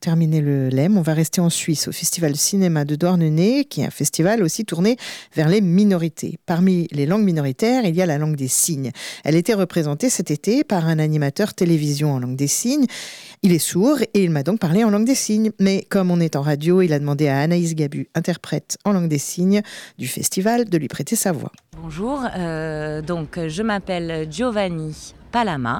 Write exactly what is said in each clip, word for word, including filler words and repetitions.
terminer le L E M, on va rester en Suisse, au Festival Cinéma de Douarnenez, qui est un festival aussi tourné vers les minorités. Parmi les langues minoritaires, il y a la langue des signes. Elle était représentée cet été par un animateur télévision en langue des signes. Il est sourd et il m'a donc parlé en langue des signes. Mais comme on est en radio, il a demandé à Anaïs Gabu, interprète en langue des signes du festival, de lui prêter sa voix. Bonjour, euh, donc je m'appelle Giovanni Palama.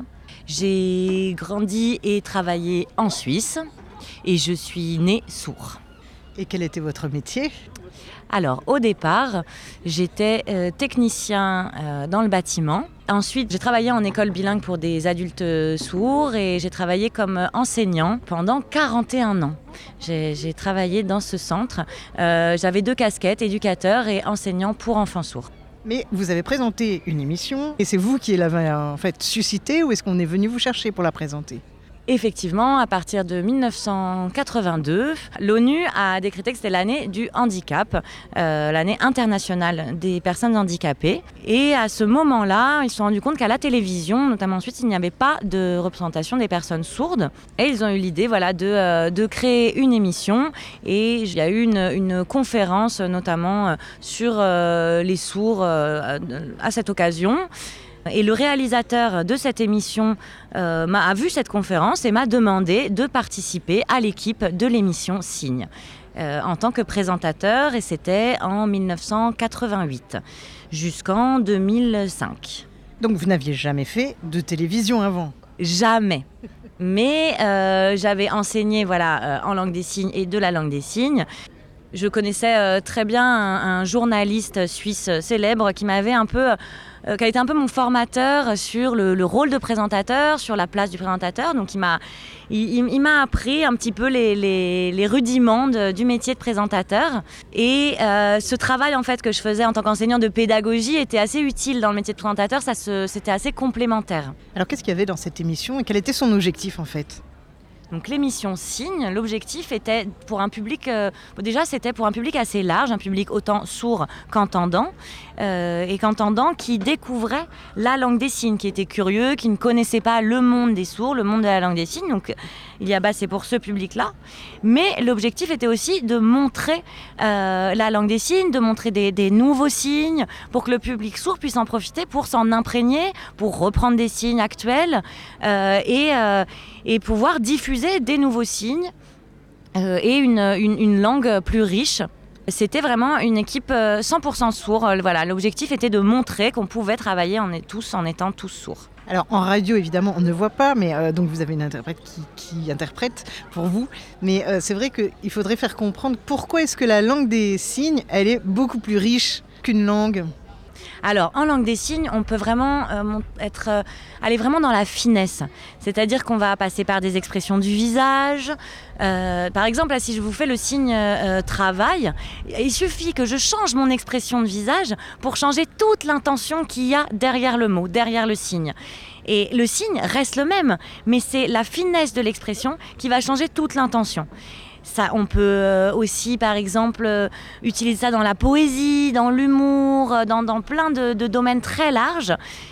J'ai grandi et travaillé en Suisse et je suis né sourd. Et quel était votre métier ? Alors, au départ, j'étais euh, technicien euh, dans le bâtiment. Ensuite, j'ai travaillé en école bilingue pour des adultes sourds et j'ai travaillé comme enseignant pendant quarante et un ans. J'ai, j'ai travaillé dans ce centre. Euh, j'avais deux casquettes, éducateur et enseignant pour enfants sourds. Mais vous avez présenté une émission et c'est vous qui l'avez en fait suscitée ou est-ce qu'on est venu vous chercher pour la présenter ? Effectivement, à partir de dix-neuf cent quatre-vingt-deux, l'ONU a décrété que c'était l'année du handicap, euh, l'année internationale des personnes handicapées. Et à ce moment-là, ils se sont rendus compte qu'à la télévision, notamment ensuite, il n'y avait pas de représentation des personnes sourdes. Et ils ont eu l'idée voilà, de, euh, de créer une émission. Et il y a eu une, une conférence, notamment euh, sur euh, les sourds euh, à cette occasion. Et le réalisateur de cette émission euh, m'a, a vu cette conférence et m'a demandé de participer à l'équipe de l'émission Signes euh, en tant que présentateur, et c'était en dix-neuf cent quatre-vingt-huit jusqu'en deux mille cinq. Donc vous n'aviez jamais fait de télévision avant ? Jamais. Mais euh, j'avais enseigné voilà, euh, en langue des signes et de la langue des signes. Je connaissais euh, très bien un, un journaliste suisse célèbre qui m'avait un peu... Euh, qui a été un peu mon formateur sur le, le rôle de présentateur, sur la place du présentateur. Donc il m'a, il, il, il m'a appris un petit peu les, les, les rudiments de, du métier de présentateur. Et euh, ce travail en fait que je faisais en tant qu'enseignant de pédagogie était assez utile dans le métier de présentateur. Ça se, c'était assez complémentaire. Alors qu'est-ce qu'il y avait dans cette émission et quel était son objectif en fait ? Donc l'émission Signes, l'objectif était pour un public, euh, déjà c'était pour un public assez large, un public autant sourd qu'entendant, euh, et qu'entendant qui découvrait la langue des signes, qui était curieux, qui ne connaissait pas le monde des sourds, le monde de la langue des signes. Donc il y a bah, c'est pour ce public-là. Mais l'objectif était aussi de montrer euh, la langue des signes, de montrer des, des nouveaux signes, pour que le public sourd puisse en profiter pour s'en imprégner, pour reprendre des signes actuels euh, et, euh, et pouvoir diffuser des nouveaux signes euh, et une, une, une langue plus riche. C'était vraiment une équipe cent pour cent sourd. Voilà, l'objectif était de montrer qu'on pouvait travailler en, tous, en étant tous sourds. Alors en radio évidemment on ne voit pas, mais euh, donc vous avez une interprète qui, qui interprète pour vous. Mais euh, c'est vrai qu'il faudrait faire comprendre pourquoi est-ce que la langue des signes elle est beaucoup plus riche qu'une langue. Alors, en langue des signes, on peut vraiment euh, être, euh, aller vraiment dans la finesse. C'est-à-dire qu'on va passer par des expressions du visage. Euh, par exemple, là, si je vous fais le signe euh, travail, il suffit que je change mon expression de visage pour changer toute l'intention qu'il y a derrière le mot, derrière le signe. Et le signe reste le même, mais c'est la finesse de l'expression qui va changer toute l'intention. Ça, on peut aussi, par exemple, utiliser ça dans la poésie, dans l'humour, dans, dans plein de, de domaines très larges.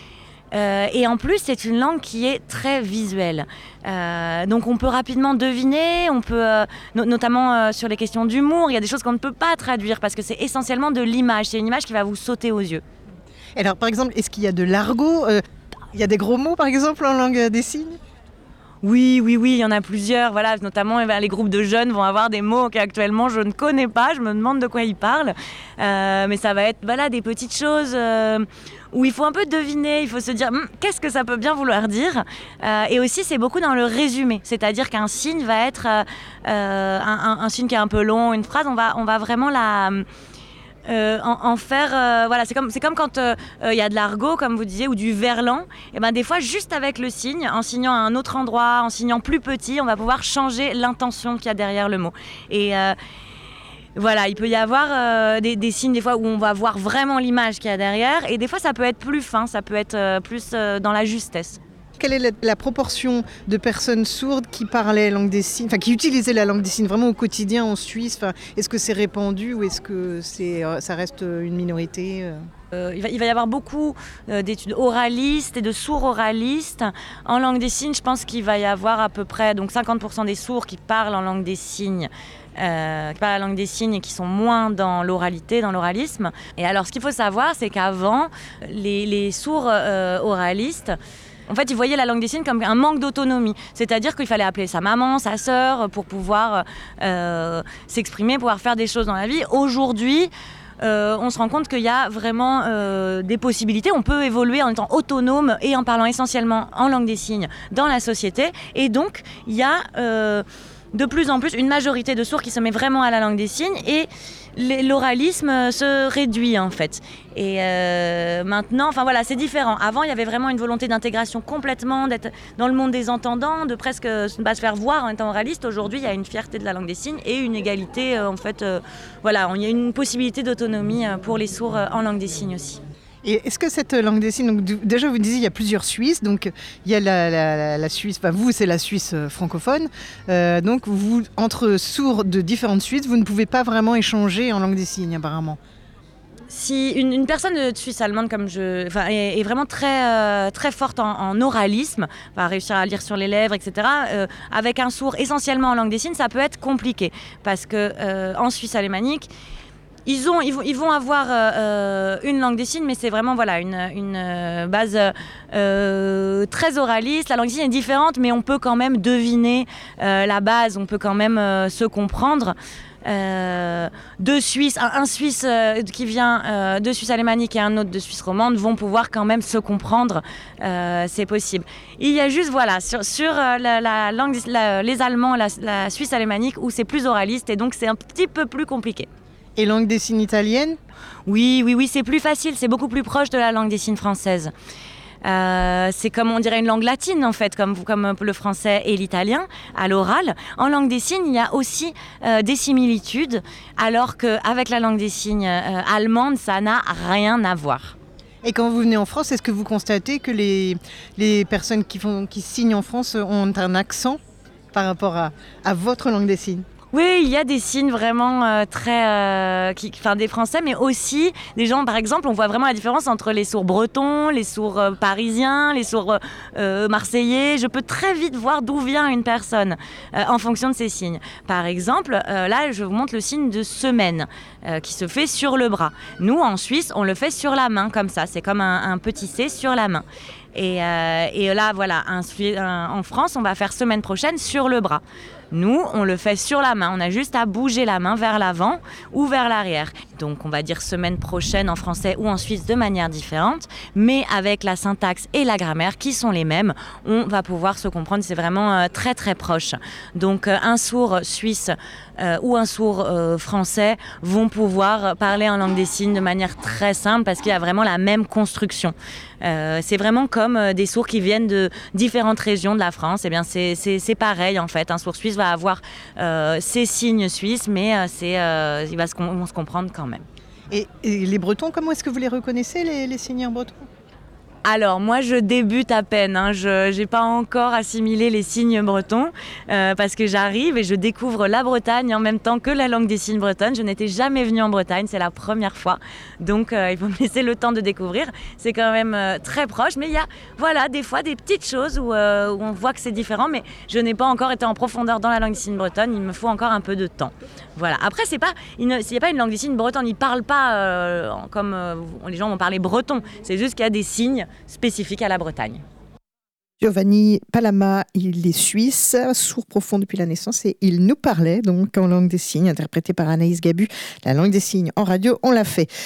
Euh, et en plus, c'est une langue qui est très visuelle. Euh, donc, on peut rapidement deviner, on peut, euh, no- notamment euh, sur les questions d'humour, il y a des choses qu'on ne peut pas traduire parce que c'est essentiellement de l'image. C'est une image qui va vous sauter aux yeux. Alors, par exemple, est-ce qu'il y a de l'argot ? euh, Il y a des gros mots, par exemple, en langue des signes ? Oui, oui, oui, il y en a plusieurs. Voilà, notamment eh bien, les groupes de jeunes vont avoir des mots qu'actuellement je ne connais pas. Je me demande de quoi ils parlent. Euh, mais ça va être voilà, des petites choses euh, où il faut un peu deviner. Il faut se dire hm, qu'est-ce que ça peut bien vouloir dire. Euh, et aussi, c'est beaucoup dans le résumé. C'est-à-dire qu'un signe va être euh, euh, un, un, un signe qui est un peu long, une phrase, on va, on va vraiment la... Euh, en, en faire, euh, voilà, c'est comme, c'est comme quand il euh, euh, y a de l'argot, comme vous disiez, ou du verlan. Et ben des fois, juste avec le signe, en signant à un autre endroit, en signant plus petit, on va pouvoir changer l'intention qu'il y a derrière le mot. Et euh, voilà, il peut y avoir euh, des, des signes des fois où on va voir vraiment l'image qu'il y a derrière, et des fois ça peut être plus fin, ça peut être euh, plus euh, dans la justesse. Quelle est la, la proportion de personnes sourdes qui parlaient langue des signes, enfin qui utilisaient la langue des signes vraiment au quotidien en Suisse? Enfin, est-ce que c'est répandu ou est-ce que c'est, ça reste une minorité? Euh, il, va, il va y avoir beaucoup euh, d'études oralistes et de sourds oralistes. En langue des signes, je pense qu'il va y avoir à peu près donc cinquante pour cent des sourds qui parlent en langue des signes. Euh, qui parlent la langue des signes et qui sont moins dans l'oralité, dans l'oralisme. Et alors, ce qu'il faut savoir, c'est qu'avant, les, les sourds euh, oralistes, en fait, ils voyaient la langue des signes comme un manque d'autonomie. C'est-à-dire qu'il fallait appeler sa maman, sa sœur, pour pouvoir euh, s'exprimer, pouvoir faire des choses dans la vie. Aujourd'hui, Euh, on se rend compte qu'il y a vraiment euh, des possibilités. On peut évoluer en étant autonome et en parlant essentiellement en langue des signes dans la société. Et donc, il y a euh, de plus en plus une majorité de sourds qui se met vraiment à la langue des signes et l'oralisme se réduit en fait. Et euh, maintenant, enfin voilà, c'est différent. Avant, il y avait vraiment une volonté d'intégration complètement, d'être dans le monde des entendants, de presque ne pas se faire voir en étant oraliste. Aujourd'hui, il y a une fierté de la langue des signes et une égalité, euh, en fait, euh, voilà, il y a une possibilité d'autonomie pour les sourds en langue des signes aussi. Et est-ce que cette langue des signes, donc déjà vous disiez il y a plusieurs Suisses, donc il y a la, la, la Suisse, enfin vous c'est la Suisse francophone, euh, donc vous, entre sourds de différentes Suisses, vous ne pouvez pas vraiment échanger en langue des signes apparemment. Si une, une personne de Suisse allemande comme je, enfin, est, est vraiment très, euh, très forte en, en oralisme, va réussir à lire sur les lèvres, et cetera, euh, avec un sourd essentiellement en langue des signes, ça peut être compliqué parce que euh, en Suisse alémanique, Ils, ont, ils, vont, ils vont avoir euh, une langue des signes, mais c'est vraiment voilà, une, une base euh, très oraliste. La langue des signes est différente, mais on peut quand même deviner euh, la base, on peut quand même euh, se comprendre. Euh, deux Suisses, un, un Suisse euh, qui vient euh, de Suisse alémanique et un autre de Suisse romande vont pouvoir quand même se comprendre, euh, c'est possible. Il y a juste voilà sur, sur euh, la, la langue, la, les Allemands, la, la Suisse alémanique où c'est plus oraliste et donc c'est un petit peu plus compliqué. Et langue des signes italienne? Oui, oui, oui, c'est plus facile, c'est beaucoup plus proche de la langue des signes française. Euh, c'est comme on dirait une langue latine en fait, comme, comme le français et l'italien à l'oral. En langue des signes, il y a aussi euh, des similitudes, alors qu'avec la langue des signes euh, allemande, ça n'a rien à voir. Et quand vous venez en France, est-ce que vous constatez que les, les personnes qui, font, qui signent en France ont un accent par rapport à, à votre langue des signes? Oui, il y a des signes vraiment euh, très, euh, qui, enfin des Français, mais aussi des gens. Par exemple, on voit vraiment la différence entre les sourds bretons, les sourds euh, parisiens, les sourds euh, marseillais. Je peux très vite voir d'où vient une personne euh, en fonction de ces signes. Par exemple, euh, là, je vous montre le signe de semaine euh, qui se fait sur le bras. Nous, en Suisse, on le fait sur la main, comme ça. C'est comme un, un petit C sur la main. Et, euh, et là, voilà, un, un, en France, on va faire semaine prochaine sur le bras. Nous, on le fait sur la main. On a juste à bouger la main vers l'avant ou vers l'arrière. Donc, on va dire semaine prochaine en français ou en suisse de manière différente, mais avec la syntaxe et la grammaire qui sont les mêmes, on va pouvoir se comprendre. C'est vraiment euh, très, très proche. Donc, euh, un sourd suisse euh, ou un sourd euh, français vont pouvoir parler en langue des signes de manière très simple parce qu'il y a vraiment la même construction. Euh, c'est vraiment comme euh, des sourds qui viennent de différentes régions de la France. Eh bien, c'est, c'est, c'est pareil en fait. Un sourd suisse va avoir euh, ses signes suisses, mais euh, c'est, euh, il va se, ils vont se comprendre quand même. Et, et les Bretons, comment est-ce que vous les reconnaissez, les, les signes bretons ? Alors moi je débute à peine, hein. Je n'ai pas encore assimilé les signes bretons euh, parce que j'arrive et je découvre la Bretagne en même temps que la langue des signes bretonne. Je n'étais jamais venue en Bretagne, c'est la première fois, donc euh, il faut me laisser le temps de découvrir. C'est quand même euh, très proche, mais il y a voilà, des fois des petites choses où, euh, où on voit que c'est différent, mais je n'ai pas encore été en profondeur dans la langue des signes bretonne, il me faut encore un peu de temps. Voilà. Après, c'est pas, il n'y a pas une langue des signes bretonne, ils ne parlent pas euh, comme euh, les gens vont parler breton, c'est juste qu'il y a des signes spécifiques à la Bretagne. Giovanni Palama, il est suisse, sourd profond depuis la naissance et il nous parlait donc en langue des signes, interprété par Anaïs Gabu. La langue des signes en radio, on l'a fait.